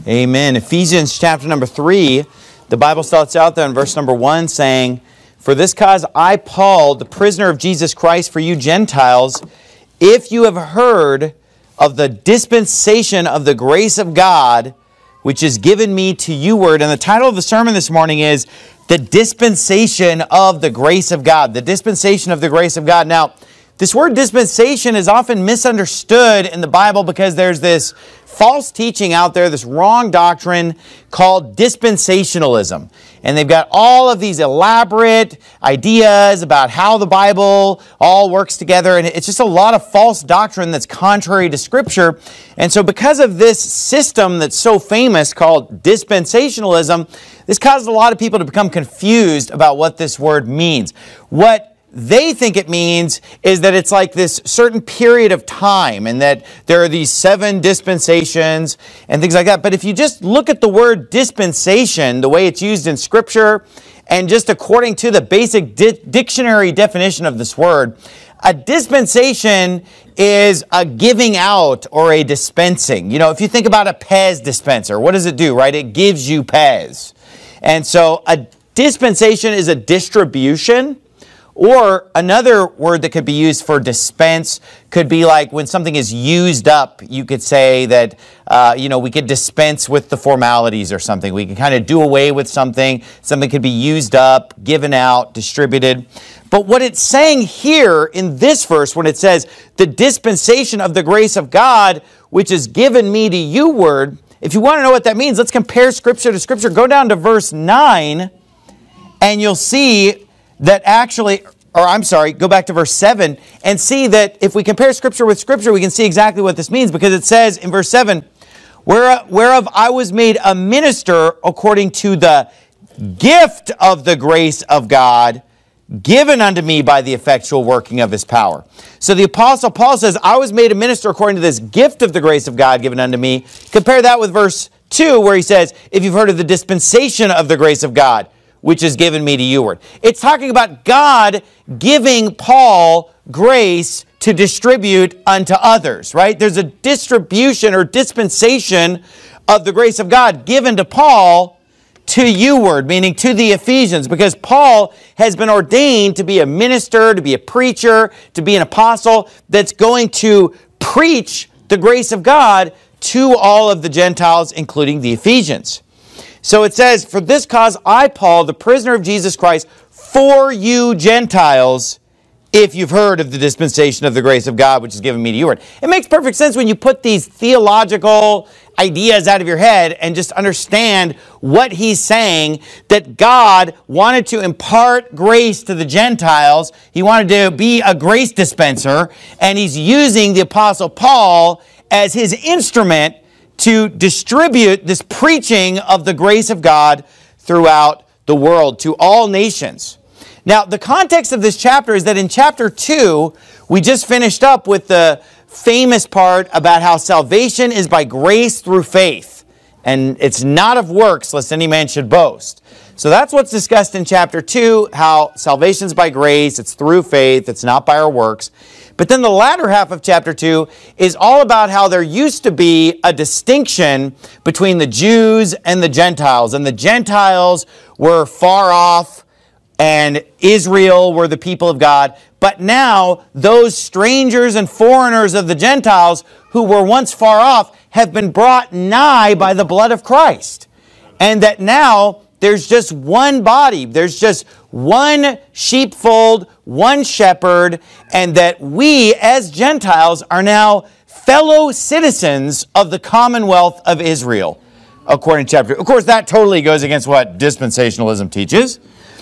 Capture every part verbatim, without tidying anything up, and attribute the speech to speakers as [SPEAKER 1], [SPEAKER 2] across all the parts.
[SPEAKER 1] Amen. Ephesians chapter number three, the Bible starts out there in verse number one saying, "For this cause I, Paul, the prisoner of Jesus Christ for you Gentiles, if you have heard of the dispensation of the grace of God, which is given me to you word." And the title of the sermon this morning is, "The Dispensation of the Grace of God." The dispensation of the grace of God. Now, this word dispensation is often misunderstood in the Bible because there's this false teaching out there, this wrong doctrine called dispensationalism. And they've got all of these elaborate ideas about how the Bible all works together. And it's just a lot of false doctrine that's contrary to Scripture. And so because of this system that's so famous called dispensationalism, this causes a lot of people to become confused about what this word means. What they think it means is that it's like this certain period of time and that there are these seven dispensations and things like that. But if you just look at the word dispensation, the way it's used in Scripture, and just according to the basic di- dictionary definition of this word, a dispensation is a giving out or a dispensing. You know, if you think about a Pez dispenser, what does it do, right? It gives you Pez. And so a dispensation is a distribution. Or another word that could be used for dispense could be like when something is used up, you could say that, uh, you know, we could dispense with the formalities or something. We can kind of do away with something. Something could be used up, given out, distributed. But what it's saying here in this verse, when it says, "the dispensation of the grace of God, which is given me to you word," if you want to know what that means, let's compare Scripture to Scripture. Go down to verse nine, and you'll see that actually, or I'm sorry, go back to verse seven and see that if we compare Scripture with Scripture, we can see exactly what this means, because it says in verse seven, "Whereof I was made a minister according to the gift of the grace of God, given unto me by the effectual working of His power." So the Apostle Paul says, I was made a minister according to this gift of the grace of God given unto me. Compare that with verse two, where he says, "If you've heard of the dispensation of the grace of God, which is given me to you word." It's talking about God giving Paul grace to distribute unto others, right? There's a distribution or dispensation of the grace of God given to Paul to you word, meaning to the Ephesians, because Paul has been ordained to be a minister, to be a preacher, to be an apostle that's going to preach the grace of God to all of the Gentiles, including the Ephesians. So it says, "For this cause I, Paul, the prisoner of Jesus Christ, for you Gentiles, if you've heard of the dispensation of the grace of God, which is given me to you word." It makes perfect sense when you put these theological ideas out of your head and just understand what he's saying, that God wanted to impart grace to the Gentiles. He wanted to be a grace dispenser, and he's using the Apostle Paul as his instrument to distribute this preaching of the grace of God throughout the world to all nations. Now, the context of this chapter is that in chapter two, we just finished up with the famous part about how salvation is by grace through faith, and it's not of works, lest any man should boast. So that's what's discussed in chapter two, how salvation is by grace, it's through faith, it's not by our works. But then the latter half of chapter two is all about how there used to be a distinction between the Jews and the Gentiles. And the Gentiles were far off, and Israel were the people of God. But now those strangers and foreigners of the Gentiles who were once far off have been brought nigh by the blood of Christ. And that now there's just one body, there's just one sheepfold, one shepherd, and that we as Gentiles are now fellow citizens of the commonwealth of Israel, according to chapter. Of course, that totally goes against what dispensationalism teaches.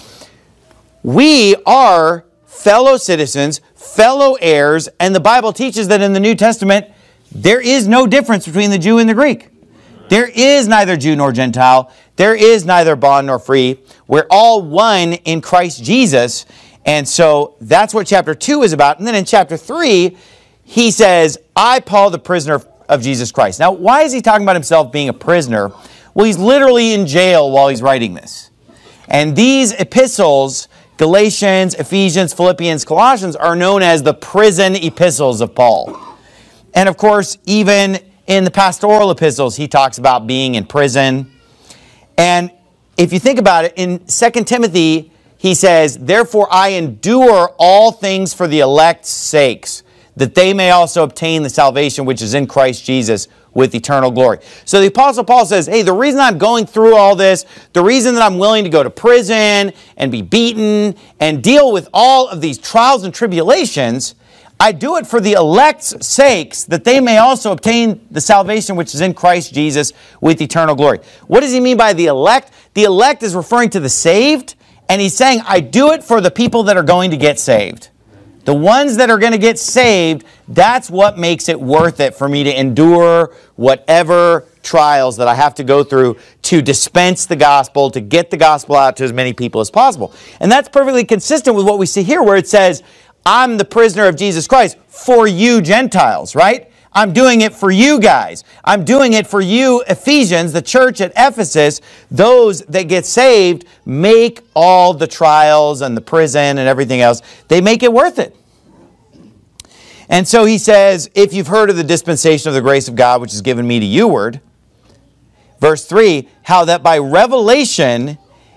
[SPEAKER 1] We are fellow citizens, fellow heirs, and the Bible teaches that in the New Testament, there is no difference between the Jew and the Greek. There is neither Jew nor Gentile. There is neither bond nor free. We're all one in Christ Jesus. And so that's what chapter two is about. And then in chapter three, he says, "I, Paul, the prisoner of Jesus Christ." Now, why is he talking about himself being a prisoner? Well, he's literally in jail while he's writing this. And these epistles, Galatians, Ephesians, Philippians, Colossians, are known as the prison epistles of Paul. And of course, even in the pastoral epistles, he talks about being in prison. And if you think about it, in Second Timothy, he says, therefore I endure all things for the elect's sakes, that they may also obtain the salvation which is in Christ Jesus with eternal glory. So the Apostle Paul says, hey, the reason I'm going through all this, the reason that I'm willing to go to prison and be beaten and deal with all of these trials and tribulations, I do it for the elect's sakes, that they may also obtain the salvation which is in Christ Jesus with eternal glory. What does he mean by the elect? The elect is referring to the saved, and he's saying, I do it for the people that are going to get saved. The ones that are going to get saved, that's what makes it worth it for me to endure whatever trials that I have to go through to dispense the gospel, to get the gospel out to as many people as possible. And that's perfectly consistent with what we see here, where it says, I'm the prisoner of Jesus Christ for you Gentiles, right? I'm doing it for you guys. I'm doing it for you Ephesians, the church at Ephesus. Those that get saved make all the trials and the prison and everything else, they make it worth it. And so he says, if you've heard of the dispensation of the grace of God, which is given me to youward, verse three, how that by revelation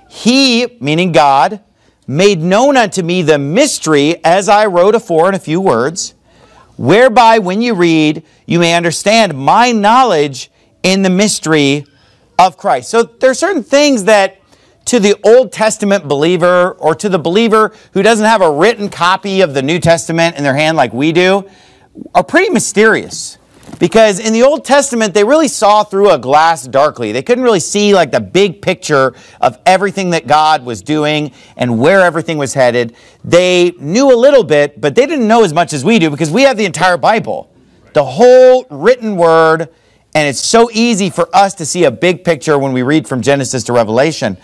[SPEAKER 1] he, meaning God, made known unto me the mystery, as I wrote afore in a few words, whereby when you read, you may understand my knowledge in the mystery of Christ. So there are certain things that to the Old Testament believer, or to the believer who doesn't have a written copy of the New Testament in their hand like we do, are pretty mysterious. Because in the Old Testament, they really saw through a glass darkly. They couldn't really see like the big picture of everything that God was doing and where everything was headed. They knew a little bit, but they didn't know as much as we do, because we have the entire Bible, the whole written word, and it's so easy for us to see a big picture when we read from Genesis to Revelation.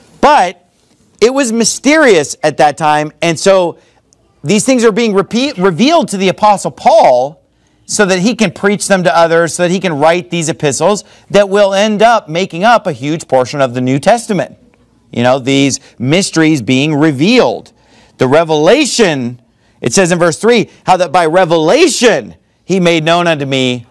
[SPEAKER 1] But it was mysterious at that time, and so these things are being repeat, revealed to the Apostle Paul, so that he can preach them to others, so that he can write these epistles that will end up making up a huge portion of the New Testament. You know, these mysteries being revealed. The revelation, it says in verse three, how that by revelation he made known unto me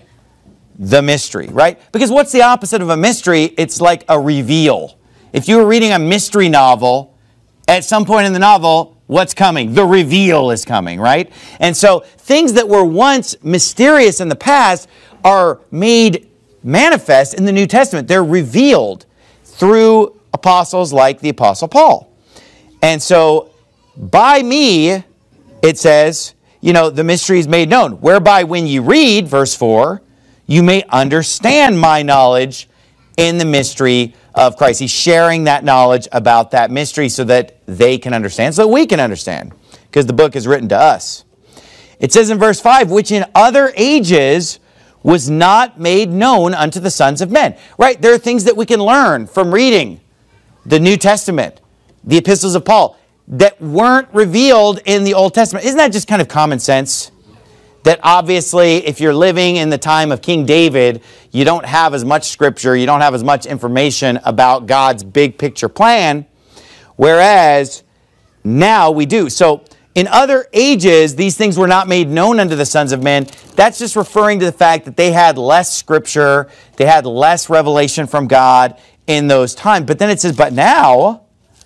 [SPEAKER 1] the mystery, right? Because what's the opposite of a mystery? It's like a reveal. If you were reading a mystery novel, at some point in the novel, what's coming? The reveal is coming, right? And so things that were once mysterious in the past are made manifest in the New Testament. They're revealed through apostles like the Apostle Paul. And so by me, it says, you know, the mystery is made known, whereby when you read, verse four, you may understand my knowledge in the mystery of Christ. He's sharing that knowledge about that mystery so that they can understand, so that we can understand, because the book is written to us. It says in verse five, which in other ages was not made known unto the sons of men. Right? There are things that we can learn from reading the New Testament, the epistles of Paul, that weren't revealed in the Old Testament. Isn't that just kind of common sense? That obviously, if you're living in the time of King David, you don't have as much scripture, you don't have as much information about God's big picture plan, whereas now we do. So in other ages, these things were not made known unto the sons of men. That's just referring to the fact that they had less scripture, they had less revelation from God in those times. But then it says, but now,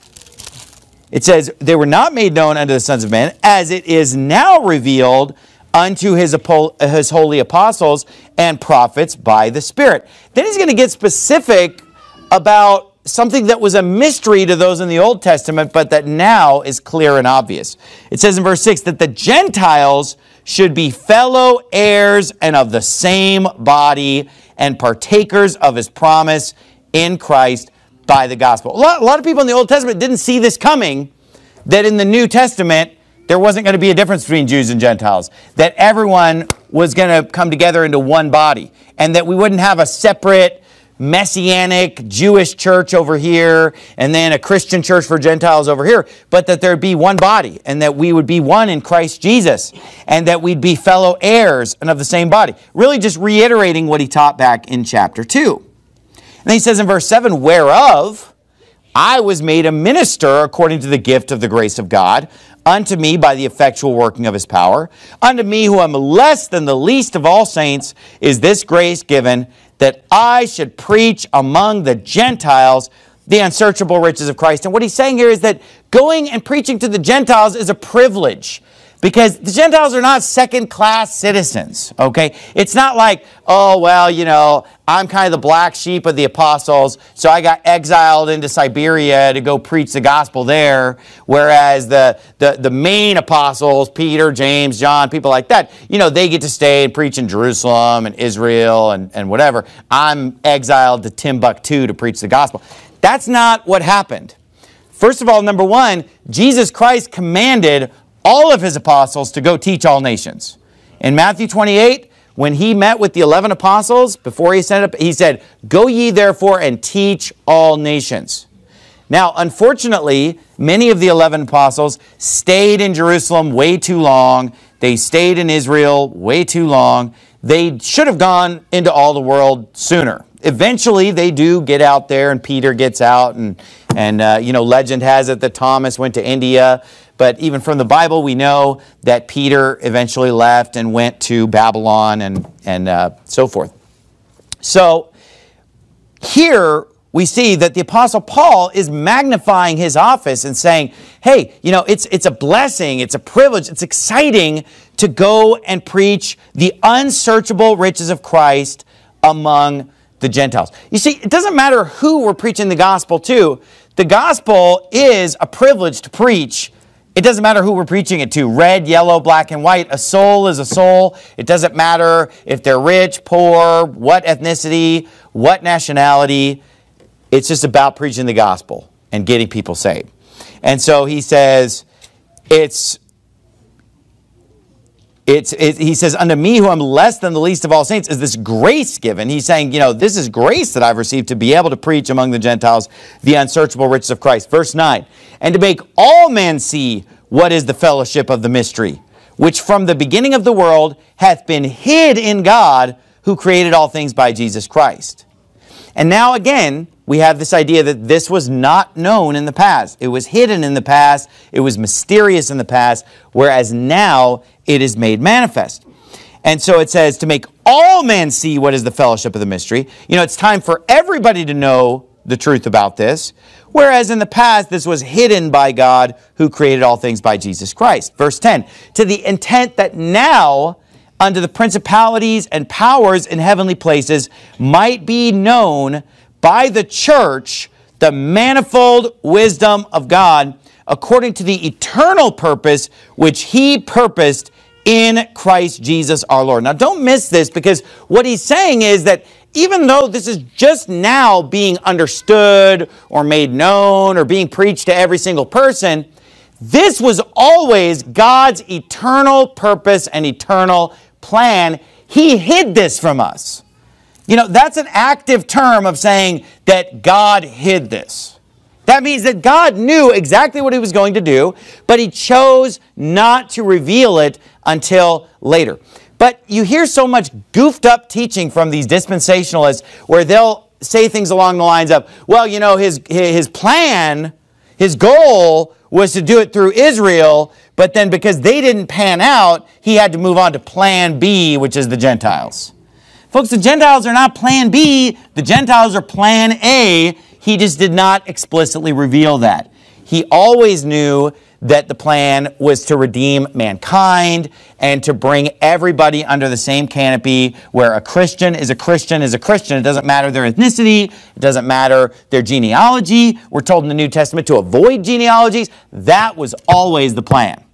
[SPEAKER 1] it says, they were not made known unto the sons of men, as it is now revealed unto his, his holy apostles and prophets by the Spirit. Then he's going to get specific about something that was a mystery to those in the Old Testament, but that now is clear and obvious. It says in verse six that the Gentiles should be fellow heirs and of the same body and partakers of his promise in Christ by the gospel. A lot, a lot of people in the Old Testament didn't see this coming, that in the New Testament there wasn't going to be a difference between Jews and Gentiles, that everyone was going to come together into one body, and that we wouldn't have a separate Messianic Jewish church over here and then a Christian church for Gentiles over here, but that there'd be one body, and that we would be one in Christ Jesus, and that we'd be fellow heirs and of the same body. Really just reiterating what he taught back in chapter two. And then he says in verse seven, whereof I was made a minister according to the gift of the grace of God, unto me by the effectual working of his power. Unto me, who am less than the least of all saints, is this grace given, that I should preach among the Gentiles the unsearchable riches of Christ. And what he's saying here is that going and preaching to the Gentiles is a privilege, because the Gentiles are not second-class citizens, okay? It's not like, oh, well, you know, I'm kind of the black sheep of the apostles, so I got exiled into Siberia to go preach the gospel there, whereas the, the, the main apostles, Peter, James, John, people like that, you know, they get to stay and preach in Jerusalem and Israel and, and whatever. I'm exiled to Timbuktu to preach the gospel. That's not what happened. First of all, number one, Jesus Christ commanded all of his apostles to go teach all nations. In Matthew twenty-eight, when he met with the eleven apostles, before he sent up, he said, "Go ye therefore and teach all nations." Now, unfortunately, many of the eleven apostles stayed in Jerusalem way too long. They stayed in Israel way too long. They should have gone into all the world sooner. Eventually, they do get out there, and Peter gets out, and, and uh, you know, legend has it that Thomas went to India. But even from the Bible, we know that Peter eventually left and went to Babylon and, and uh, so forth. So here we see that the Apostle Paul is magnifying his office and saying, hey, you know, it's, it's a blessing, it's a privilege, it's exciting to go and preach the unsearchable riches of Christ among the Gentiles. You see, it doesn't matter who we're preaching the gospel to. The gospel is a privilege to preach. It doesn't matter who we're preaching it to, red, yellow, black, and white. A soul is a soul. It doesn't matter if they're rich, poor, what ethnicity, what nationality. It's just about preaching the gospel and getting people saved. And so he says, it's, it's, it, he says, unto me who am less than the least of all saints is this grace given. He's saying, you know, this is grace that I've received to be able to preach among the Gentiles the unsearchable riches of Christ. Verse nine, and to make all men see what is the fellowship of the mystery, which from the beginning of the world hath been hid in God, who created all things by Jesus Christ. And now again, we have this idea that this was not known in the past. It was hidden in the past. It was mysterious in the past, whereas now it is made manifest. And so it says to make all men see what is the fellowship of the mystery. You know, it's time for everybody to know the truth about this, whereas in the past this was hidden by God, who created all things by Jesus Christ. Verse ten, to the intent that now unto the principalities and powers in heavenly places might be known by the church the manifold wisdom of God, according to the eternal purpose which he purposed in Christ Jesus our Lord. Now don't miss this, because what he's saying is that even though this is just now being understood or made known or being preached to every single person, this was always God's eternal purpose and eternal plan. He hid this from us. You know, that's an active term of saying that God hid this. That means that God knew exactly what he was going to do, but he chose not to reveal it until later. But you hear so much goofed up teaching from these dispensationalists where they'll say things along the lines of, well, you know, his, his plan, his goal was to do it through Israel, but then because they didn't pan out, he had to move on to plan B, which is the Gentiles. Folks, the Gentiles are not plan B. The Gentiles are plan A. He just did not explicitly reveal that. He always knew that the plan was to redeem mankind and to bring everybody under the same canopy, where a Christian is a Christian is a Christian. It doesn't matter their ethnicity. It doesn't matter their genealogy. We're told in the New Testament to avoid genealogies. That was always the plan.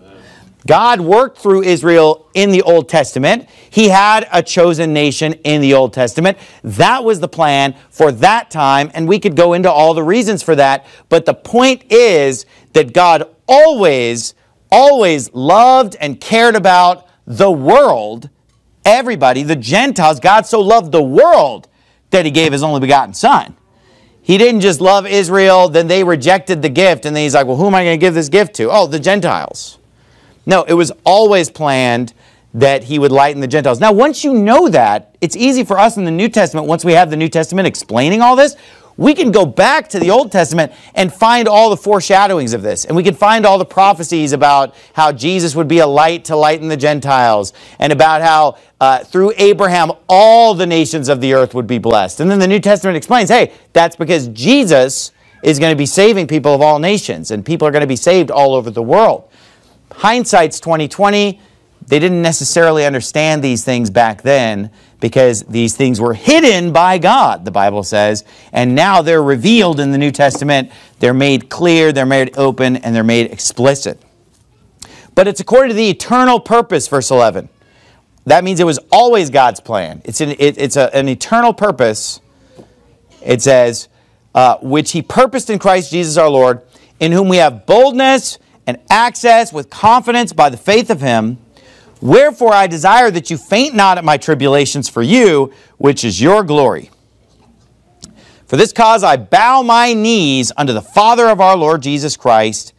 [SPEAKER 1] God worked through Israel in the Old Testament. He had a chosen nation in the Old Testament. That was the plan for that time, and we could go into all the reasons for that. But the point is that God always, always loved and cared about the world, everybody, the Gentiles. God so loved the world that he gave his only begotten Son. He didn't just love Israel, then they rejected the gift, and then he's like, well, who am I going to give this gift to? Oh, the Gentiles. No, it was always planned that he would lighten the Gentiles. Now, once you know that, it's easy for us in the New Testament, once we have the New Testament explaining all this, we can go back to the Old Testament and find all the foreshadowings of this. And we can find all the prophecies about how Jesus would be a light to lighten the Gentiles, and about how uh, through Abraham all the nations of the earth would be blessed. And then the New Testament explains, hey, that's because Jesus is going to be saving people of all nations, and people are going to be saved all over the world. Hindsight's twenty twenty. They didn't necessarily understand these things back then because these things were hidden by God, the Bible says, and now they're revealed in the New Testament. They're made clear, they're made open, and they're made explicit. But it's according to the eternal purpose, verse eleven. That means it was always God's plan. It's an, it, it's a, an eternal purpose. It says, uh, which He purposed in Christ Jesus our Lord, in whom we have boldness and access with confidence by the faith of Him. Wherefore I desire that you faint not at my tribulations for you, which is your glory. For this cause I bow my knees unto the Father of our Lord Jesus Christ,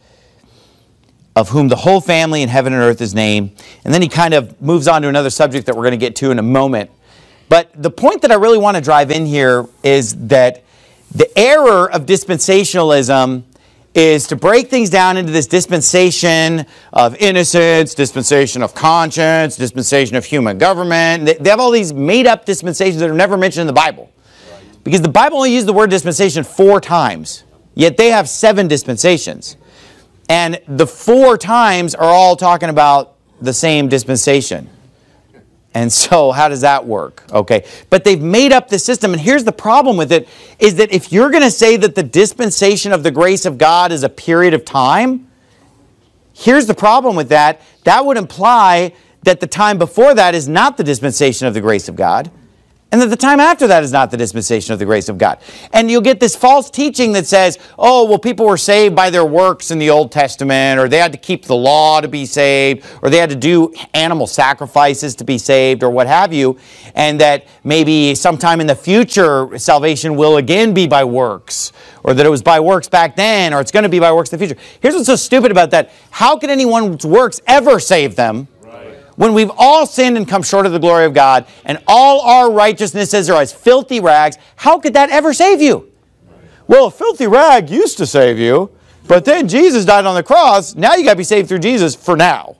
[SPEAKER 1] of whom the whole family in heaven and earth is named. And then he kind of moves on to another subject that we're going to get to in a moment. But the point that I really want to drive in here is that the error of dispensationalism is to break things down into this dispensation of innocence, dispensation of conscience, dispensation of human government. They have all these made-up dispensations that are never mentioned in the Bible. Because the Bible only used the word dispensation four times, yet they have seven dispensations. And the four times are all talking about the same dispensation. And so how does that work? Okay, but they've made up the system, and here's the problem with it, is that if you're going to say that the dispensation of the grace of God is a period of time, here's the problem with that. That would imply that the time before that is not the dispensation of the grace of God, and that the time after that is not the dispensation of the grace of God. And you'll get this false teaching that says, oh, well, people were saved by their works in the Old Testament, or they had to keep the law to be saved, or they had to do animal sacrifices to be saved, or what have you, and that maybe sometime in the future salvation will again be by works, or that it was by works back then, or it's going to be by works in the future. Here's what's so stupid about that. How can anyone's works ever save them? When we've all sinned and come short of the glory of God, and all our righteousnesses are as filthy rags, how could that ever save you? Well, a filthy rag used to save you, but then Jesus died on the cross. Now you got to be saved through Jesus for now.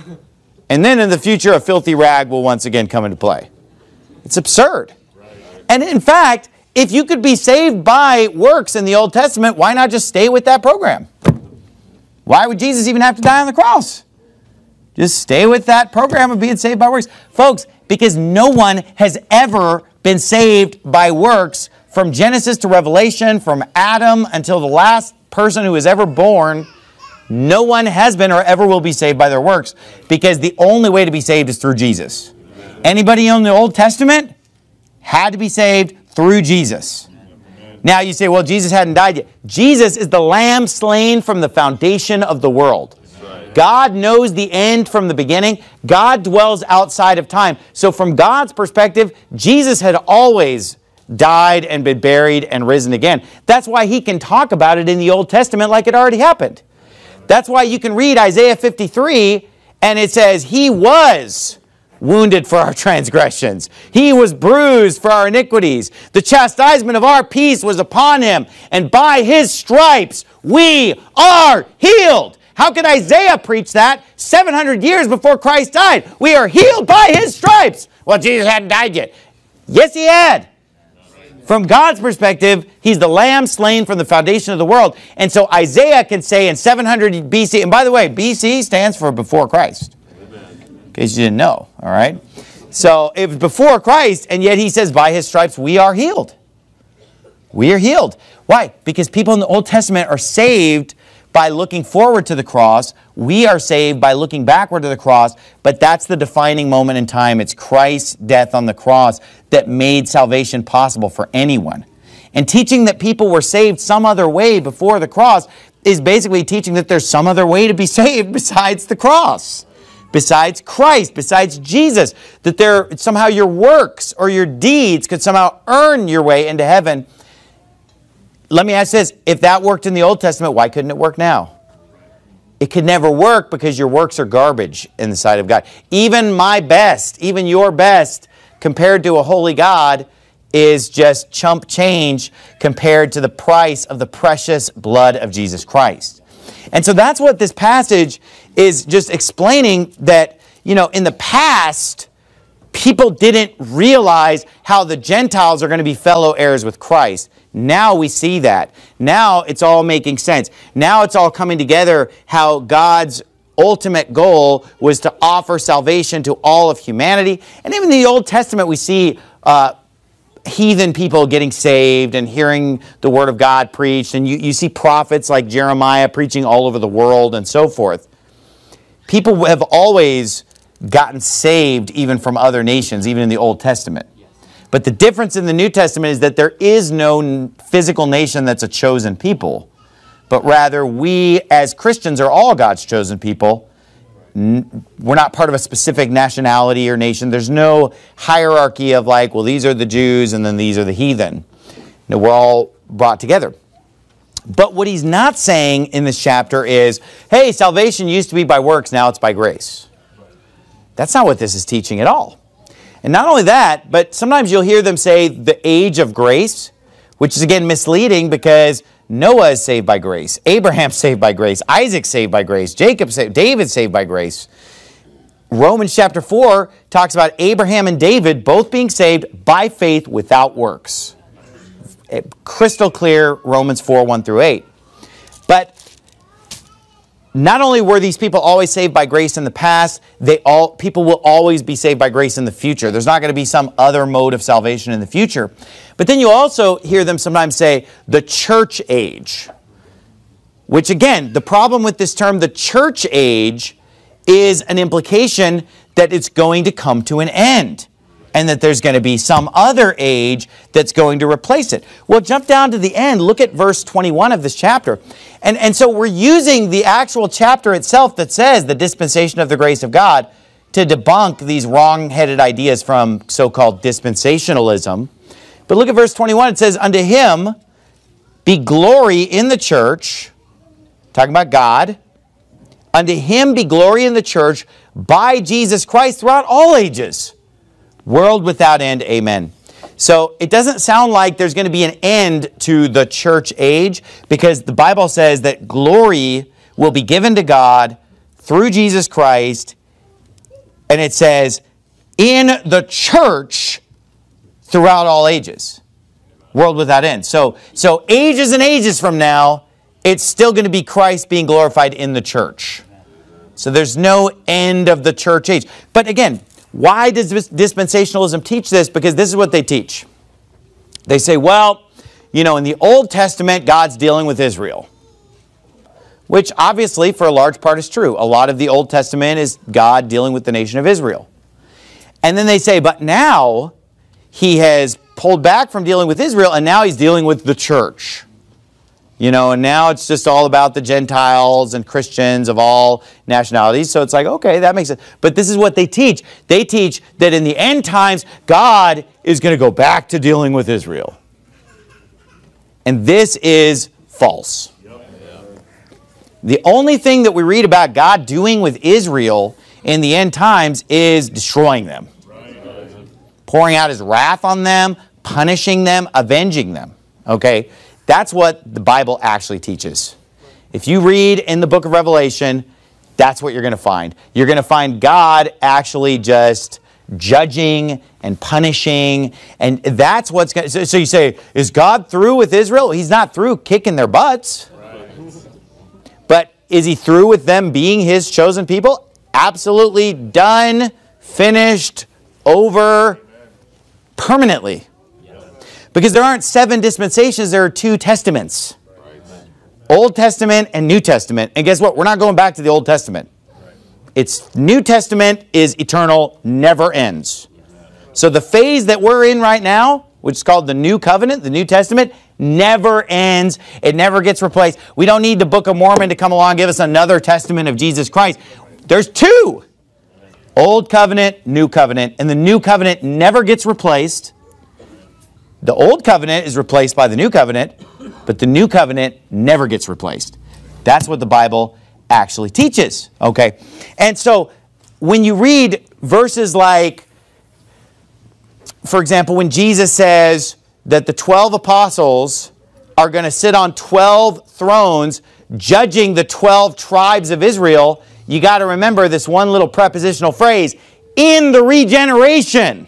[SPEAKER 1] And then in the future, a filthy rag will once again come into play. It's absurd. And in fact, if you could be saved by works in the Old Testament, why not just stay with that program? Why would Jesus even have to die on the cross? Just stay with that program of being saved by works. Folks, because no one has ever been saved by works from Genesis to Revelation, from Adam until the last person who was ever born. No one has been or ever will be saved by their works, because the only way to be saved is through Jesus. Anybody in the Old Testament had to be saved through Jesus. Now you say, well, Jesus hadn't died yet. Jesus is the Lamb slain from the foundation of the world. God knows the end from the beginning. God dwells outside of time. So from God's perspective, Jesus had always died and been buried and risen again. That's why He can talk about it in the Old Testament like it already happened. That's why you can read Isaiah fifty-three and it says, He was wounded for our transgressions. He was bruised for our iniquities. The chastisement of our peace was upon Him, and by His stripes we are healed. How could Isaiah preach that seven hundred years before Christ died? We are healed by His stripes. Well, Jesus hadn't died yet. Yes, He had. From God's perspective, He's the Lamb slain from the foundation of the world. And so Isaiah can say in seven hundred B C, and by the way, B C stands for before Christ. In case you didn't know, all right? So it was before Christ, and yet He says, by His stripes we are healed. We are healed. Why? Because people in the Old Testament are saved by looking forward to the cross. We are saved by looking backward to the cross, but that's the defining moment in time. It's Christ's death on the cross that made salvation possible for anyone. And teaching that people were saved some other way before the cross is basically teaching that there's some other way to be saved besides the cross, besides Christ, besides Jesus, that there somehow your works or your deeds could somehow earn your way into heaven. Let me ask this, if that worked in the Old Testament, why couldn't it work now? It could never work because your works are garbage in the sight of God. Even my best, even your best, compared to a holy God, is just chump change compared to the price of the precious blood of Jesus Christ. And so that's what this passage is just explaining, that, you know, in the past, people didn't realize how the Gentiles are going to be fellow heirs with Christ. Now we see that. Now it's all making sense. Now it's all coming together, how God's ultimate goal was to offer salvation to all of humanity. And even in the Old Testament, we see uh, heathen people getting saved and hearing the Word of God preached. And you, you see prophets like Jeremiah preaching all over the world and so forth. People have always gotten saved even from other nations, even in the Old Testament. But the difference in the New Testament is that there is no physical nation that's a chosen people, but rather we as Christians are all God's chosen people. We're not part of a specific nationality or nation. There's no hierarchy of like, well, these are the Jews and then these are the heathen. No, we're all brought together. But what he's not saying in this chapter is, hey, salvation used to be by works, now it's by grace. That's not what this is teaching at all. And not only that, but sometimes you'll hear them say the age of grace, which is again misleading, because Noah is saved by grace, Abraham's saved by grace, Isaac's saved by grace, Jacob saved, David's saved by grace. Romans chapter four talks about Abraham and David both being saved by faith without works. Crystal clear, Romans four, one through eight. But not only were these people always saved by grace in the past, they all people will always be saved by grace in the future. There's not going to be some other mode of salvation in the future. But then you also hear them sometimes say the church age, which again, the problem with this term, the church age, is an implication that it's going to come to an end and that there's going to be some other age that's going to replace it. Well, jump down to the end. Look at verse twenty-one of this chapter. And, and so we're using the actual chapter itself that says the dispensation of the grace of God to debunk these wrong-headed ideas from so-called dispensationalism. But look at verse twenty-one. It says, unto him be glory in the church, talking about God, unto him be glory in the church by Jesus Christ throughout all ages, world without end, amen. So it doesn't sound like there's going to be an end to the church age, because the Bible says that glory will be given to God through Jesus Christ. And it says, in the church throughout all ages, world without end. So, so ages and ages from now, it's still going to be Christ being glorified in the church. So there's no end of the church age. But again, why does dispensationalism teach this? Because this is what they teach. They say, well, you know, in the Old Testament, God's dealing with Israel. Which obviously, for a large part, is true. A lot of the Old Testament is God dealing with the nation of Israel. And then they say, but now he has pulled back from dealing with Israel, and now he's dealing with the church. You know, and now it's just all about the Gentiles and Christians of all nationalities. So it's like, okay, that makes sense. But this is what they teach. They teach that in the end times, God is going to go back to dealing with Israel. And this is false. The only thing that we read about God doing with Israel in the end times is destroying them. Pouring out his wrath on them, punishing them, avenging them. Okay? That's what the Bible actually teaches. If you read in the book of Revelation, that's what you're going to find. You're going to find God actually just judging and punishing. And that's what's going to... So you say, is God through with Israel? He's not through kicking their butts. Right. But is he through with them being his chosen people? Absolutely done, finished, over, permanently. Because there aren't seven dispensations, there are two testaments. Old Testament and New Testament. And guess what? We're not going back to the Old Testament. It's New Testament is eternal, never ends. So the phase that we're in right now, which is called the New Covenant, the New Testament, never ends. It never gets replaced. We don't need the Book of Mormon to come along and give us another testament of Jesus Christ. There's two. Old Covenant, New Covenant. And the New Covenant never gets replaced. The Old Covenant is replaced by the New Covenant, but the New Covenant never gets replaced. That's what the Bible actually teaches. Okay? And so when you read verses like for example, when Jesus says that the twelve apostles are going to sit on twelve thrones judging the twelve tribes of Israel, you got to remember this one little prepositional phrase, in the regeneration.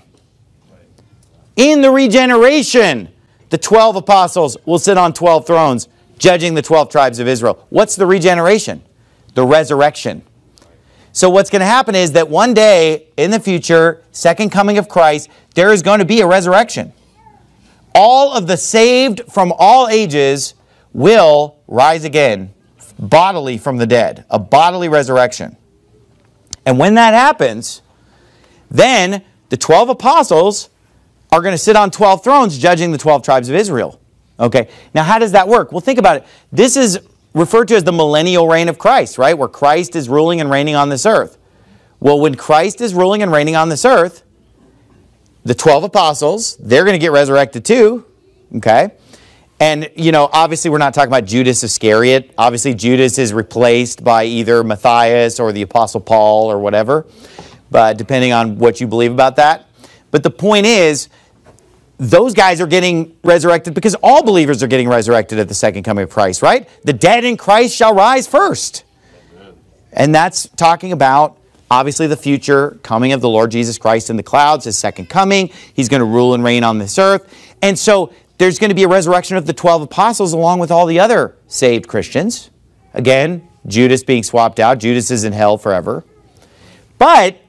[SPEAKER 1] In the regeneration, the twelve apostles will sit on twelve thrones judging the twelve tribes of Israel. What's the regeneration? The resurrection. So what's going to happen is that one day in the future, second coming of Christ, there is going to be a resurrection. All of the saved from all ages will rise again, bodily from the dead, a bodily resurrection. And when that happens, then the twelve apostles are going to sit on twelve thrones judging the twelve tribes of Israel. Okay, now how does that work? Well, think about it. This is referred to as the millennial reign of Christ, right? Where Christ is ruling and reigning on this earth. Well, when Christ is ruling and reigning on this earth, the twelve apostles, they're going to get resurrected too, okay? And, you know, obviously we're not talking about Judas Iscariot. Obviously Judas is replaced by either Matthias or the Apostle Paul or whatever, but depending on what you believe about that. But the point is, those guys are getting resurrected because all believers are getting resurrected at the second coming of Christ, right? The dead in Christ shall rise first. Amen. And that's talking about, obviously, the future coming of the Lord Jesus Christ in the clouds, His second coming. He's going to rule and reign on this earth. And so there's going to be a resurrection of the twelve apostles along with all the other saved Christians. Again, Judas being swapped out. Judas is in hell forever. But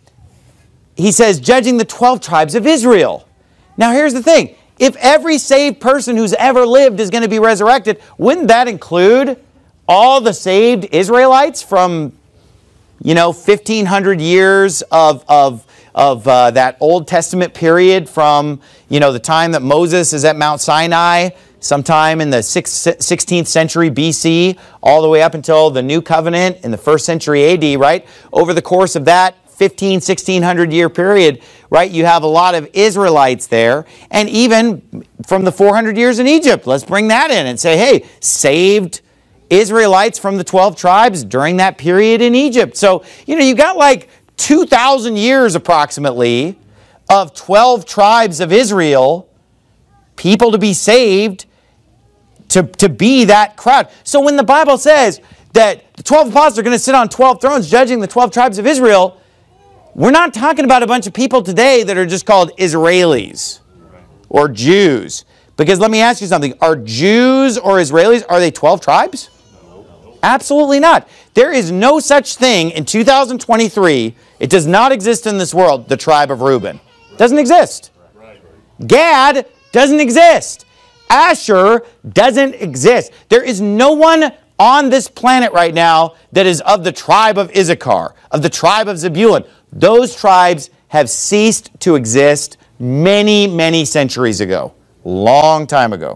[SPEAKER 1] he says, judging the twelve tribes of Israel. Now here's the thing. If every saved person who's ever lived is going to be resurrected, wouldn't that include all the saved Israelites from, you know, fifteen hundred years of, of, of uh, that Old Testament period from, you know, the time that Moses is at Mount Sinai, sometime in the sixteenth century B C, all the way up until the New Covenant in the first century A D, right? Over the course of that fifteen, sixteen hundred year period, right, you have a lot of Israelites there. And even from the four hundred years in Egypt, let's bring that in and say, hey, saved Israelites from the twelve tribes during that period in Egypt. So, you know, you got like two thousand years approximately of twelve tribes of Israel, people to be saved, to, to be that crowd. So when the Bible says that the twelve apostles are going to sit on twelve thrones judging the twelve tribes of Israel, we're not talking about a bunch of people today that are just called Israelis or Jews. Because let me ask you something. Are Jews or Israelis, are they twelve tribes? Absolutely not. There is no such thing in two thousand twenty-three. It does not exist in this world, the tribe of Reuben. Doesn't exist. Gad doesn't exist. Asher doesn't exist. There is no one on this planet right now that is of the tribe of Issachar, of the tribe of Zebulun. Those tribes have ceased to exist many, many centuries ago. Long time ago.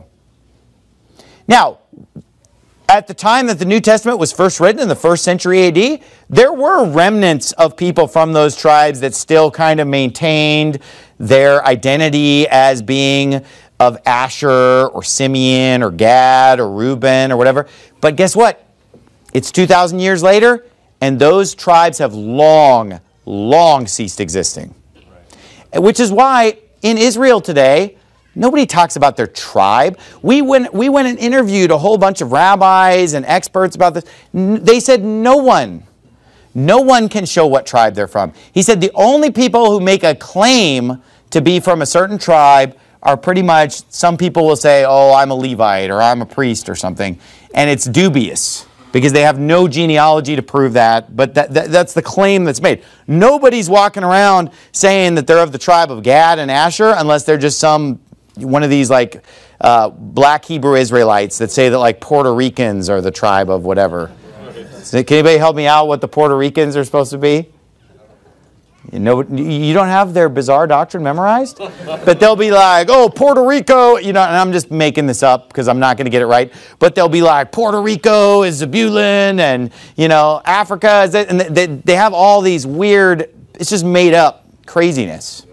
[SPEAKER 1] Now, at the time that the New Testament was first written in the first century A D, there were remnants of people from those tribes that still kind of maintained their identity as being of Asher or Simeon or Gad or Reuben or whatever. But guess what? It's two thousand years later, and those tribes have long, long ceased existing. Right. Which is why in Israel today, nobody talks about their tribe. We went, we went and interviewed a whole bunch of rabbis and experts about this. They said no one, no one can show what tribe they're from. He said the only people who make a claim to be from a certain tribe are pretty much, some people will say, oh, I'm a Levite or I'm a priest or something. And it's dubious because they have no genealogy to prove that. But that, that, that's the claim that's made. Nobody's walking around saying that they're of the tribe of Gad and Asher unless they're just some one of these like uh, black Hebrew Israelites that say that like Puerto Ricans are the tribe of whatever. So can anybody help me out what the Puerto Ricans are supposed to be? You know, you don't have their bizarre doctrine memorized? But they'll be like, oh, Puerto Rico, you know, and I'm just making this up because I'm not going to get it right. But they'll be like, Puerto Rico is Zebulun and, you know, Africa is it? And they, they have all these weird, it's just made up craziness.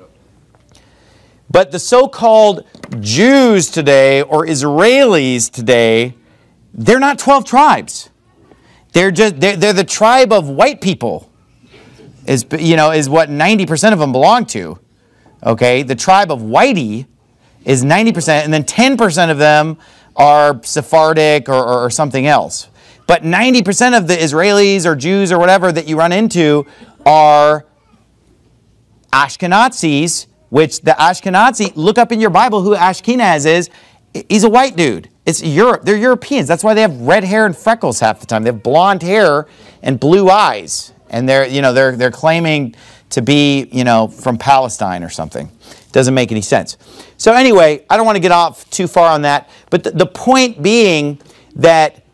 [SPEAKER 1] But the so-called Jews today or Israelis today, they're not twelve tribes. They're just they're, they're the tribe of white people. Is, you know, is what ninety percent of them belong to. Okay, the tribe of Whitey is ninety percent, and then ten percent of them are Sephardic or, or, or something else. But ninety percent of the Israelis or Jews or whatever that you run into are Ashkenazis, which the Ashkenazi, look up in your Bible who Ashkenaz is. He's a white dude. It's Europe. They're Europeans. That's why they have red hair and freckles half the time. They have blonde hair and blue eyes. And they're, you know, they're, they're claiming to be, you know, from Palestine or something. Doesn't make any sense. So anyway, I don't want to get off too far on that. But the, the point being that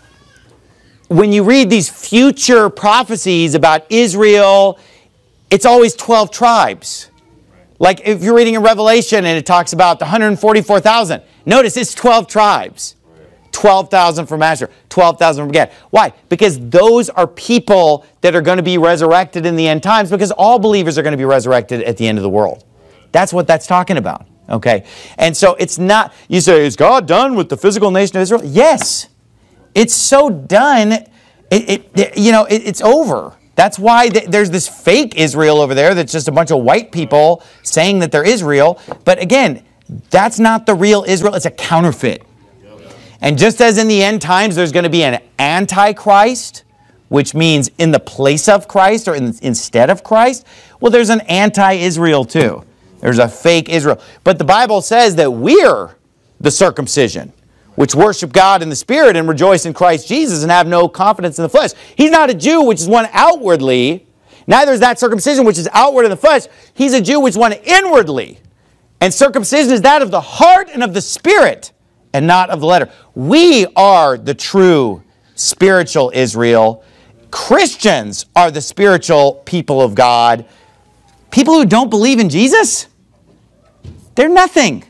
[SPEAKER 1] when you read these future prophecies about Israel, it's always twelve tribes. Like if you're reading in Revelation and it talks about the one hundred forty-four thousand. Notice it's twelve tribes. twelve thousand from Asher, twelve thousand from Gad. Why? Because those are people that are going to be resurrected in the end times, because all believers are going to be resurrected at the end of the world. That's what that's talking about. Okay? And so it's not, you say, is God done with the physical nation of Israel? Yes. It's so done, it, it, it you know, it, it's over. That's why th- there's this fake Israel over there that's just a bunch of white people saying that they're Israel. But again, that's not the real Israel. It's a counterfeit. And just as in the end times, there's going to be an antichrist, which means in the place of Christ or in, instead of Christ. Well, there's an anti-Israel too. There's a fake Israel. But the Bible says that we're the circumcision, which worship God in the Spirit and rejoice in Christ Jesus and have no confidence in the flesh. He's not a Jew, which is one outwardly. Neither is that circumcision, which is outward in the flesh. He's a Jew, which is one inwardly. And circumcision is that of the heart and of the Spirit, and not of the letter. We are the true spiritual Israel. Christians are the spiritual people of God. People who don't believe in Jesus, they're nothing.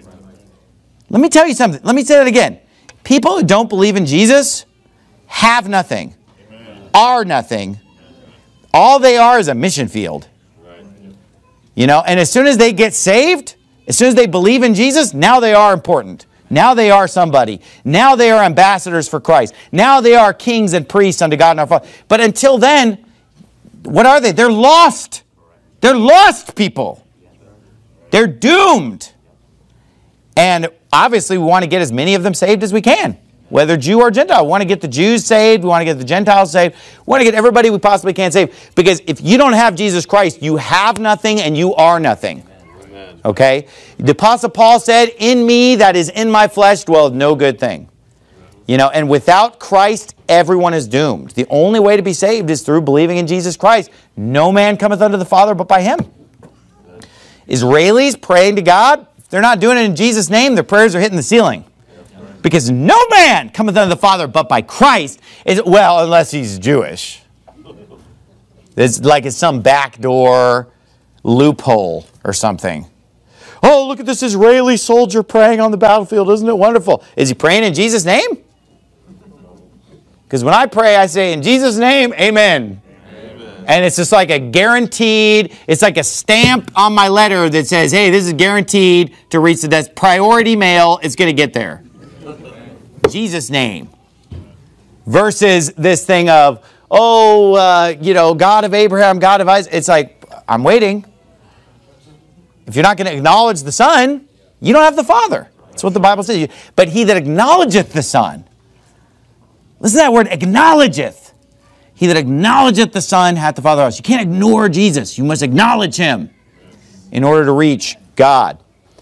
[SPEAKER 1] Let me tell you something. Let me say that again. People who don't believe in Jesus have nothing, Amen. Are nothing. All they are is a mission field. Right. You know, and as soon as they get saved, as soon as they believe in Jesus, now they are important. Now they are somebody. Now they are ambassadors for Christ. Now they are kings and priests unto God and our Father. But until then, what are they? They're lost. They're lost people. They're doomed. And obviously we want to get as many of them saved as we can, whether Jew or Gentile. We want to get the Jews saved. We want to get the Gentiles saved. We want to get everybody we possibly can saved. Because if you don't have Jesus Christ, you have nothing and you are nothing. Amen. Okay? The Apostle Paul said, in me, that is in my flesh, dwelleth no good thing. You know, and without Christ, everyone is doomed. The only way to be saved is through believing in Jesus Christ. No man cometh unto the Father but by Him. Israelis praying to God, if they're not doing it in Jesus' name, their prayers are hitting the ceiling. Because no man cometh unto the Father but by Christ. Is, well, unless he's Jewish. It's like it's some backdoor loophole or something. Oh, look at this Israeli soldier praying on the battlefield. Isn't it wonderful? Is he praying in Jesus' name? Because when I pray, I say, in Jesus' name, amen. Amen. And it's just like a guaranteed, it's like a stamp on my letter that says, hey, this is guaranteed to reach the, that's priority mail. It's going to get there. Jesus' name. Versus this thing of, oh, uh, you know, God of Abraham, God of Isaac. It's like, I'm waiting. If you're not going to acknowledge the Son, you don't have the Father. That's what the Bible says. But he that acknowledgeth the Son. Listen to that word, acknowledgeth. He that acknowledgeth the Son hath the Father also. You can't ignore Jesus. You must acknowledge Him in order to reach God.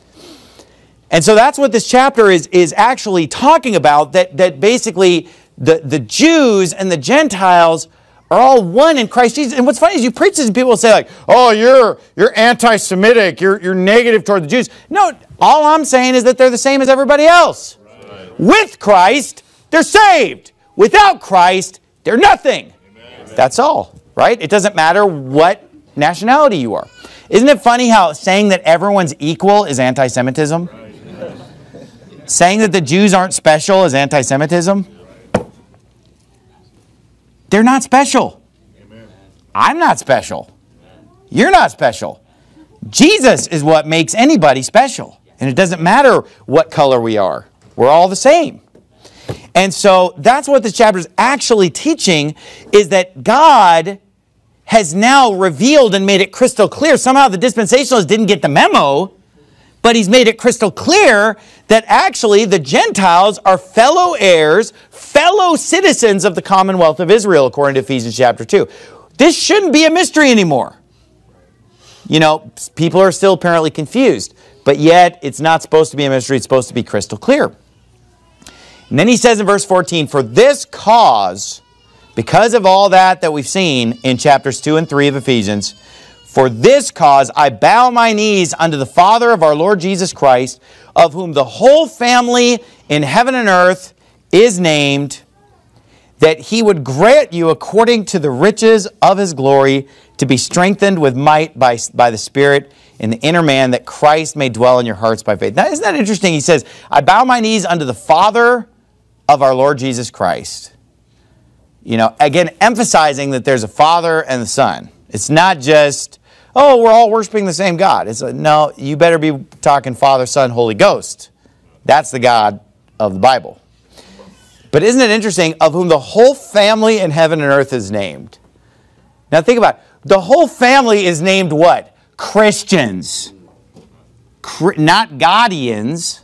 [SPEAKER 1] And so that's what this chapter is, is actually talking about, that, that basically the, the Jews and the Gentiles are all one in Christ Jesus. And what's funny is you preach this and people will say like, oh, you're you're anti-Semitic, you're, you're negative toward the Jews. No, all I'm saying is that they're the same as everybody else. Right. With Christ, they're saved. Without Christ, they're nothing. Amen. That's all, right? It doesn't matter what nationality you are. Isn't it funny how saying that everyone's equal is anti-Semitism? Right. Saying that the Jews aren't special is anti-Semitism? They're not special. Amen. I'm not special. You're not special. Jesus is what makes anybody special. And it doesn't matter what color we are. We're all the same. And so that's what this chapter is actually teaching, is that God has now revealed and made it crystal clear. Somehow the dispensationalists didn't get the memo, but he's made it crystal clear that actually the Gentiles are fellow heirs, fellow citizens of the Commonwealth of Israel, according to Ephesians chapter two. This shouldn't be a mystery anymore. You know, people are still apparently confused, but yet it's not supposed to be a mystery. It's supposed to be crystal clear. And then he says in verse fourteen, for this cause, because of all that that we've seen in chapters two and three of Ephesians, for this cause I bow my knees unto the Father of our Lord Jesus Christ, of whom the whole family in heaven and earth is named, that he would grant you according to the riches of his glory to be strengthened with might by, by the Spirit in the inner man, that Christ may dwell in your hearts by faith. Now, isn't that interesting? He says, I bow my knees unto the Father of our Lord Jesus Christ. You know, again, emphasizing that there's a Father and the Son. It's not just, oh, we're all worshiping the same God. It's like, no, you better be talking Father, Son, Holy Ghost. That's the God of the Bible. But isn't it interesting, of whom the whole family in heaven and earth is named? Now think about it. The whole family is named what? Christians. Not Godians.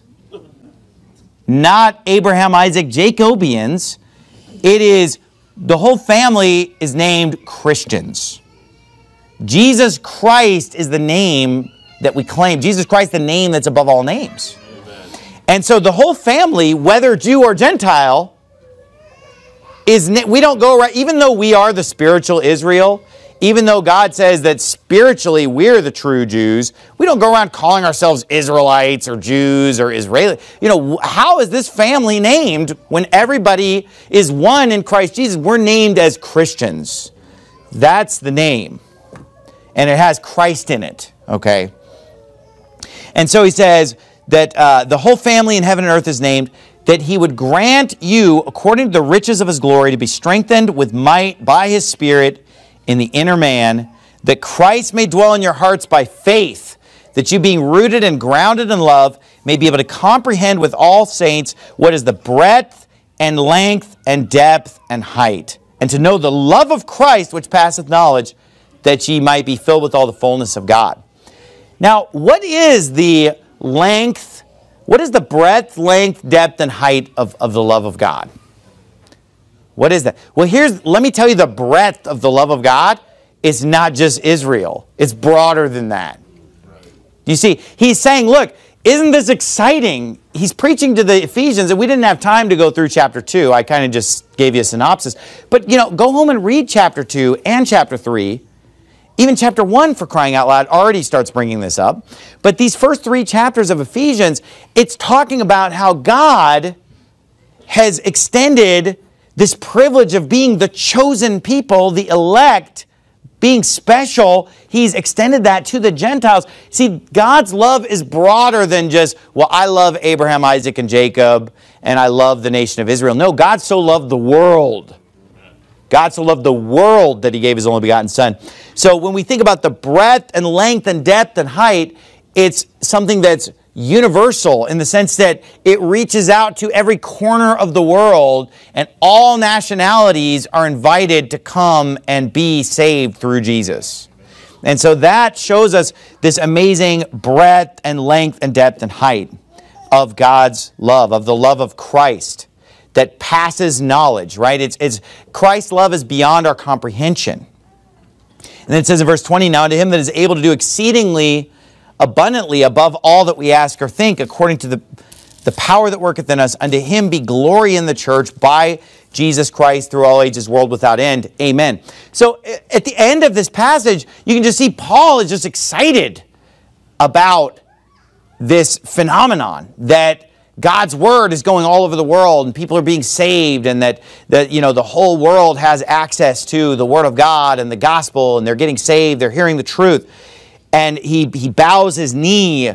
[SPEAKER 1] Not Abraham, Isaac, Jacobians. It is, the whole family is named Christians. Jesus Christ is the name that we claim. Jesus Christ, the name that's above all names. Amen. And so the whole family, whether Jew or Gentile, is, we don't go around, even though we are the spiritual Israel, even though God says that spiritually we're the true Jews, we don't go around calling ourselves Israelites or Jews or Israeli. You know, how is this family named when everybody is one in Christ Jesus? We're named as Christians. That's the name. And it has Christ in it, okay? And so he says that uh, the whole family in heaven and earth is named, that he would grant you, according to the riches of his glory, to be strengthened with might by his Spirit in the inner man, that Christ may dwell in your hearts by faith, that you being rooted and grounded in love may be able to comprehend with all saints what is the breadth and length and depth and height, and to know the love of Christ which passeth knowledge, that ye might be filled with all the fullness of God. Now, what is the length, what is the breadth, length, depth, and height of, of the love of God? What is that? Well, here's, let me tell you, the breadth of the love of God is not just Israel. It's broader than that. You see, he's saying, look, isn't this exciting? He's preaching to the Ephesians, and we didn't have time to go through chapter two. I kind of just gave you a synopsis. But, you know, go home and read chapter two and chapter three. Even chapter one, for crying out loud, already starts bringing this up. But these first three chapters of Ephesians, it's talking about how God has extended this privilege of being the chosen people, the elect, being special. He's extended that to the Gentiles. See, God's love is broader than just, well, I love Abraham, Isaac, and Jacob, and I love the nation of Israel. No, God so loved the world. God so loved the world that he gave his only begotten Son. So when we think about the breadth and length and depth and height, it's something that's universal in the sense that it reaches out to every corner of the world, and all nationalities are invited to come and be saved through Jesus. And so that shows us this amazing breadth and length and depth and height of God's love, of the love of Christ that passes knowledge, right? It's, it's Christ's love is beyond our comprehension. And then it says in verse twenty, now to him that is able to do exceedingly abundantly above all that we ask or think, according to the, the power that worketh in us, unto him be glory in the church by Jesus Christ through all ages, world without end. Amen. So at the end of this passage, you can just see Paul is just excited about this phenomenon that God's word is going all over the world and people are being saved, and that, that you know, the whole world has access to the word of God and the gospel, and they're getting saved, they're hearing the truth. And he, he bows his knee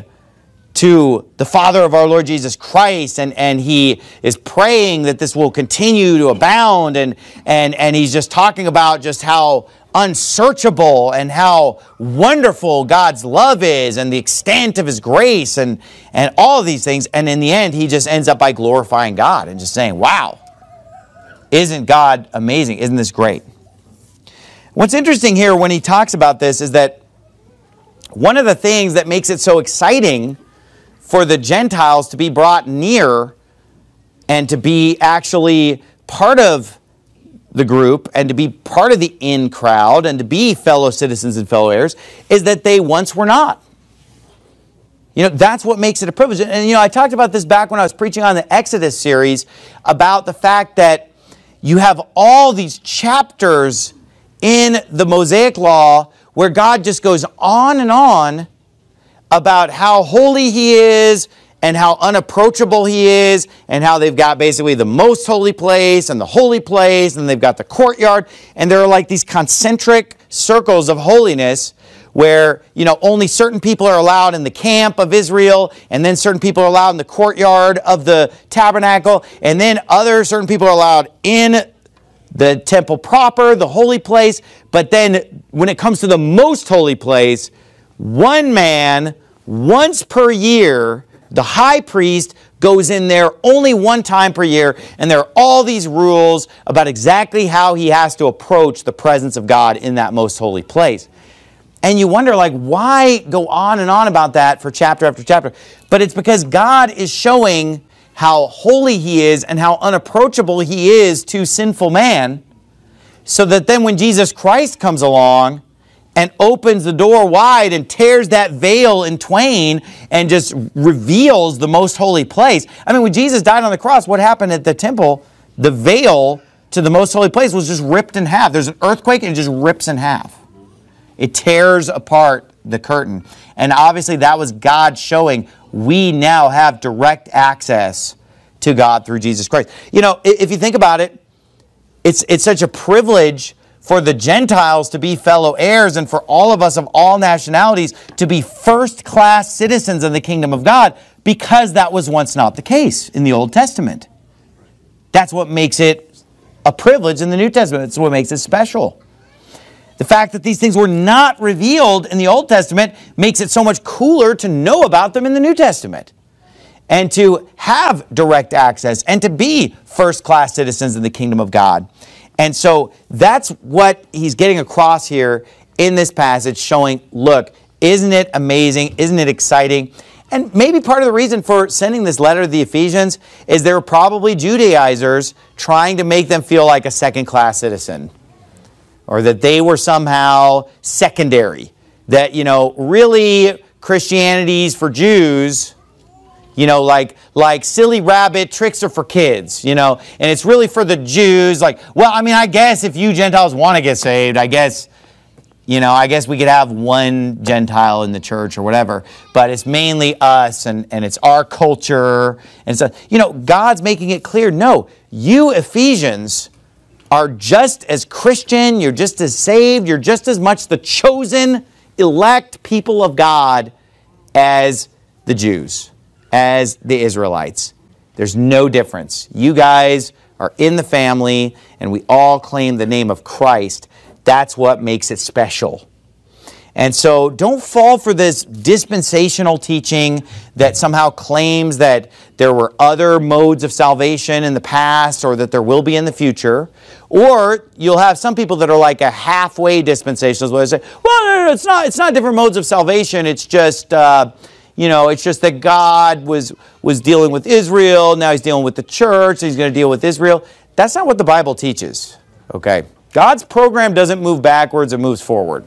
[SPEAKER 1] to the Father of our Lord Jesus Christ, and, and he is praying that this will continue to abound, and, and, and he's just talking about just how unsearchable and how wonderful God's love is, and the extent of his grace, and, and all of these things. And in the end, he just ends up by glorifying God and just saying, wow, isn't God amazing? Isn't this great? What's interesting here when he talks about this is that one of the things that makes it so exciting for the Gentiles to be brought near and to be actually part of the group and to be part of the in crowd and to be fellow citizens and fellow heirs is that they once were not. You know, that's what makes it a privilege. And, you know, I talked about this back when I was preaching on the Exodus series about the fact that you have all these chapters in the Mosaic Law where God just goes on and on about how holy He is and how unapproachable He is and how they've got basically the most holy place and the holy place and they've got the courtyard. And there are like these concentric circles of holiness where, you know, only certain people are allowed in the camp of Israel, and then certain people are allowed in the courtyard of the tabernacle, and then other certain people are allowed in the temple proper, the holy place. But then when it comes to the most holy place, one man, once per year, the high priest goes in there only one time per year, and there are all these rules about exactly how he has to approach the presence of God in that most holy place. And you wonder, like, why go on and on about that for chapter after chapter? But it's because God is showing how holy He is and how unapproachable He is to sinful man, so that then when Jesus Christ comes along and opens the door wide and tears that veil in twain and just reveals the most holy place. I mean, when Jesus died on the cross, what happened at the temple? The veil to the most holy place was just ripped in half. There's an earthquake and it just rips in half. It tears apart the curtain. And obviously that was God showing we now have direct access to God through Jesus Christ. You know, if you think about it, it's, it's such a privilege for the Gentiles to be fellow heirs and for all of us of all nationalities to be first-class citizens of the kingdom of God, because that was once not the case in the Old Testament. That's what makes it a privilege in the New Testament. It's what makes it special. The fact that these things were not revealed in the Old Testament makes it so much cooler to know about them in the New Testament and to have direct access and to be first-class citizens in the kingdom of God. And so that's what he's getting across here in this passage, showing, look, isn't it amazing? Isn't it exciting? And maybe part of the reason for sending this letter to the Ephesians is there were probably Judaizers trying to make them feel like a second-class citizen, or that they were somehow secondary, that, you know, really Christianity's for Jews, you know, like like silly rabbit tricks are for kids, you know, and it's really for the Jews. Like, well, I mean, I guess if you Gentiles want to get saved, I guess, you know, I guess we could have one Gentile in the church or whatever, but it's mainly us and, and it's our culture. And so, you know, God's making it clear, no, you Ephesians are just as Christian, you're just as saved, you're just as much the chosen, elect people of God as the Jews, as the Israelites. There's no difference. You guys are in the family, and we all claim the name of Christ. That's what makes it special. And so don't fall for this dispensational teaching that somehow claims that there were other modes of salvation in the past or that there will be in the future. Or you'll have some people that are like a halfway dispensationalist where they say, well, no, no, no, it's not, it's not different modes of salvation. It's just, uh, you know, it's just that God was, was dealing with Israel. Now He's dealing with the church. So He's going to deal with Israel. That's not what the Bible teaches. Okay? God's program doesn't move backwards, it moves forward.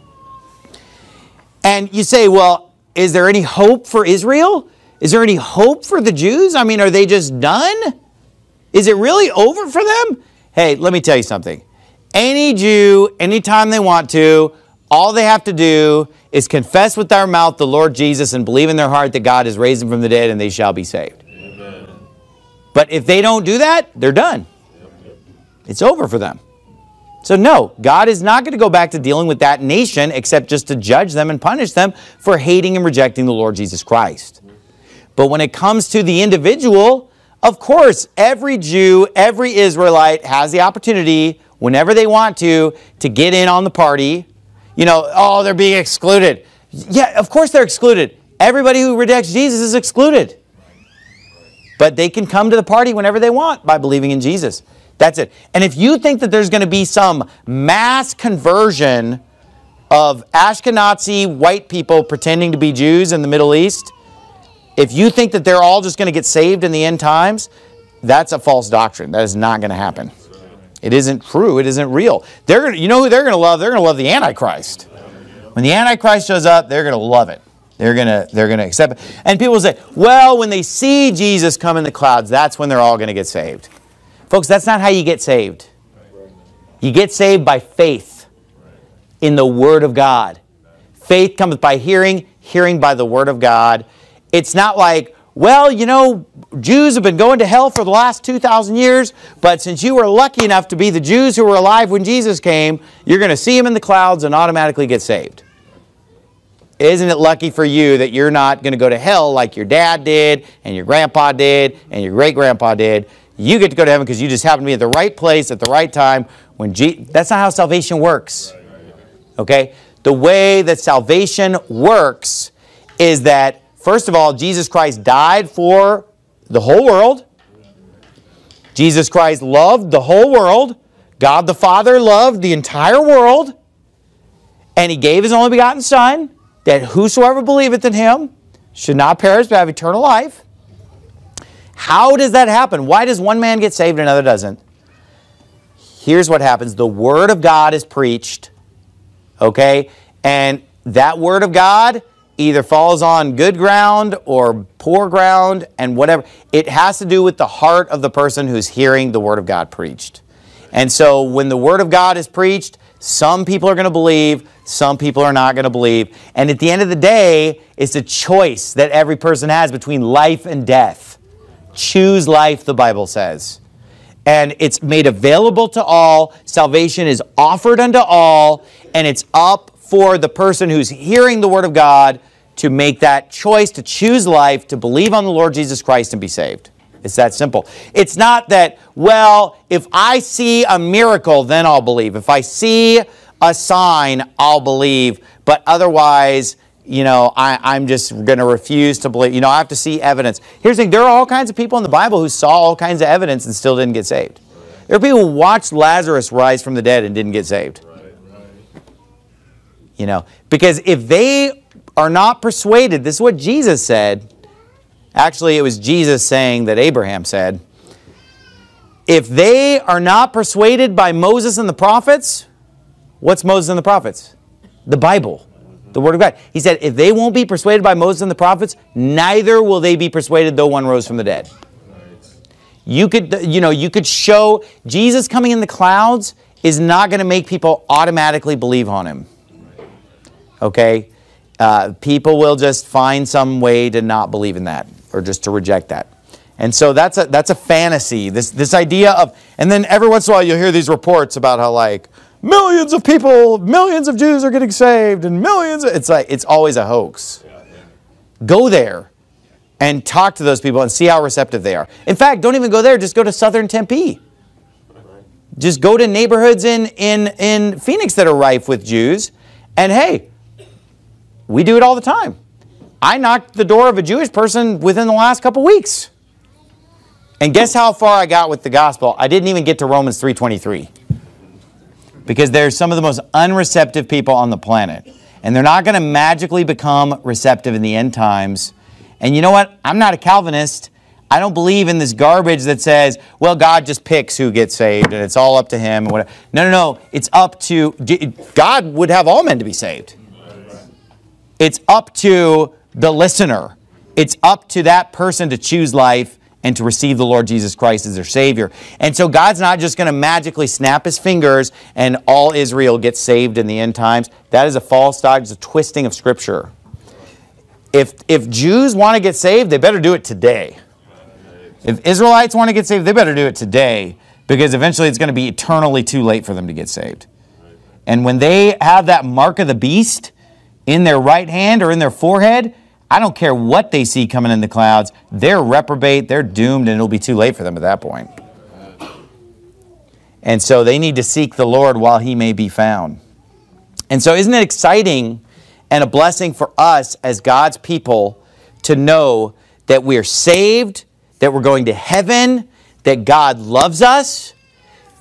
[SPEAKER 1] And you say, well, is there any hope for Israel? Is there any hope for the Jews? I mean, are they just done? Is it really over for them? Hey, let me tell you something. Any Jew, anytime they want to, all they have to do is confess with their mouth the Lord Jesus and believe in their heart that God has raised Him from the dead and they shall be saved. Amen. But if they don't do that, they're done. It's over for them. So no, God is not going to go back to dealing with that nation except just to judge them and punish them for hating and rejecting the Lord Jesus Christ. But when it comes to the individual, of course, every Jew, every Israelite has the opportunity, whenever they want to, to get in on the party. You know, oh, they're being excluded. Yeah, of course they're excluded. Everybody who rejects Jesus is excluded. But they can come to the party whenever they want by believing in Jesus. That's it. And if you think that there's going to be some mass conversion of Ashkenazi white people pretending to be Jews in the Middle East, if you think that they're all just going to get saved in the end times, that's a false doctrine. That is not going to happen. It isn't true. It isn't real. They're gonna, you know who they're going to love? They're going to love the Antichrist. When the Antichrist shows up, they're going to love it. They're going to they're going to accept it. And people say, well, when they see Jesus come in the clouds, that's when they're all going to get saved. Folks, that's not how you get saved. You get saved by faith in the Word of God. Faith comes by hearing, hearing by the Word of God. It's not like, well, you know, Jews have been going to hell for the last two thousand years, but since you were lucky enough to be the Jews who were alive when Jesus came, you're going to see Him in the clouds and automatically get saved. Isn't it lucky for you that you're not going to go to hell like your dad did, and your grandpa did, and your great-grandpa did? You get to go to heaven because you just happen to be at the right place at the right time. When Je- That's not how salvation works. Okay? The way that salvation works is that, first of all, Jesus Christ died for the whole world. Jesus Christ loved the whole world. God the Father loved the entire world. And He gave His only begotten Son, that whosoever believeth in Him should not perish but have eternal life. How does that happen? Why does one man get saved and another doesn't? Here's what happens. The Word of God is preached. Okay? And that Word of God either falls on good ground or poor ground and whatever. It has to do with the heart of the person who's hearing the Word of God preached. And so when the Word of God is preached, some people are going to believe, some people are not going to believe. And at the end of the day, it's a choice that every person has between life and death. Choose life, the Bible says. And it's made available to all. Salvation is offered unto all. And it's up for the person who's hearing the Word of God to make that choice, to choose life, to believe on the Lord Jesus Christ and be saved. It's that simple. It's not that, well, if I see a miracle, then I'll believe. If I see a sign, I'll believe. But otherwise, you know, I, I'm just going to refuse to believe. You know, I have to see evidence. Here's the thing. There are all kinds of people in the Bible who saw all kinds of evidence and still didn't get saved. There are people who watched Lazarus rise from the dead and didn't get saved. You know, because if they are not persuaded, this is what Jesus said. Actually, it was Jesus saying that Abraham said, if they are not persuaded by Moses and the prophets, what's Moses and the prophets? The Bible, the Word of God. He said, if they won't be persuaded by Moses and the prophets, neither will they be persuaded though one rose from the dead. You could, you know, you could show Jesus coming in the clouds is not going to make people automatically believe on Him. Okay? Uh, people will just find some way to not believe in that or just to reject that. And so that's a that's a fantasy. This this idea of, and then every once in a while you'll hear these reports about how like millions of people, millions of Jews are getting saved and millions of, it's like it's always a hoax. Go there and talk to those people and see how receptive they are. In fact, don't even go there, just go to Southern Tempe. Just go to neighborhoods in in in Phoenix that are rife with Jews, and hey, we do it all the time. I knocked the door of a Jewish person within the last couple weeks. And guess how far I got with the gospel? I didn't even get to Romans three twenty-three. Because they're some of the most unreceptive people on the planet. And they're not going to magically become receptive in the end times. And you know what? I'm not a Calvinist. I don't believe in this garbage that says, well, God just picks who gets saved and it's all up to Him. And whatever. No, no, no. It's up to... God would have all men to be saved. It's up to the listener. It's up to that person to choose life and to receive the Lord Jesus Christ as their Savior. And so God's not just going to magically snap His fingers and all Israel gets saved in the end times. That is a false doctrine. It's a twisting of Scripture. If, if Jews want to get saved, they better do it today. If Israelites want to get saved, they better do it today, because eventually it's going to be eternally too late for them to get saved. And when they have that mark of the beast in their right hand or in their forehead, I don't care what they see coming in the clouds. They're reprobate, they're doomed, and it'll be too late for them at that point. And so they need to seek the Lord while He may be found. And so isn't it exciting and a blessing for us as God's people to know that we're saved, that we're going to heaven, that God loves us,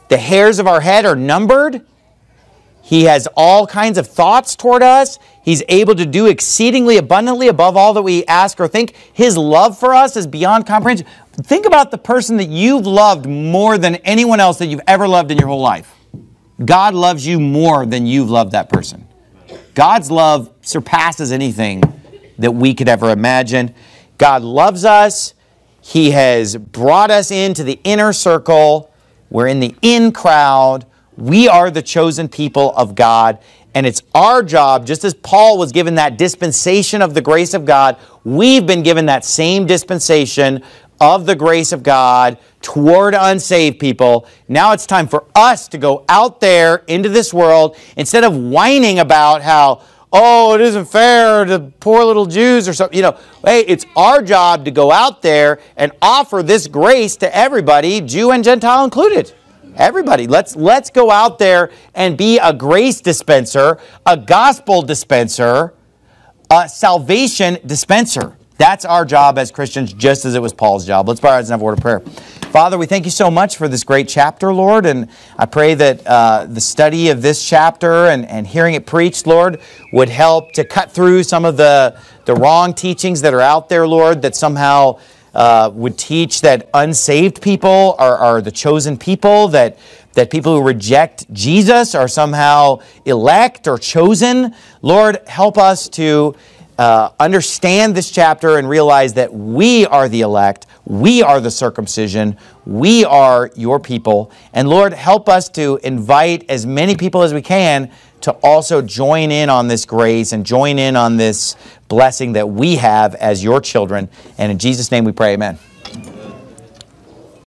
[SPEAKER 1] the hairs of our head are numbered. He has all kinds of thoughts toward us. He's able to do exceedingly abundantly above all that we ask or think. His love for us is beyond comprehension. Think about the person that you've loved more than anyone else that you've ever loved in your whole life. God loves you more than you've loved that person. God's love surpasses anything that we could ever imagine. God loves us. He has brought us into the inner circle. We're in the in crowd. We are the chosen people of God. And it's our job, just as Paul was given that dispensation of the grace of God, we've been given that same dispensation of the grace of God toward unsaved people. Now it's time for us to go out there into this world instead of whining about how, oh, it isn't fair to poor little Jews or something. You know, hey, it's our job to go out there and offer this grace to everybody, Jew and Gentile included. Everybody. Let's, let's go out there and be a grace dispenser, a gospel dispenser, a salvation dispenser. That's our job as Christians, just as it was Paul's job. Let's bow our heads and have a word of prayer. Father, we thank you so much for this great chapter, Lord, and I pray that uh, the study of this chapter and, and hearing it preached, Lord, would help to cut through some of the, the wrong teachings that are out there, Lord, that somehow uh, would teach that unsaved people are, are the chosen people, that that people who reject Jesus are somehow elect or chosen. Lord, help us to Uh, understand this chapter and realize that we are the elect, we are the circumcision, we are your people. And Lord, help us to invite as many people as we can to also join in on this grace and join in on this blessing that we have as your children. And in Jesus' name we pray, amen.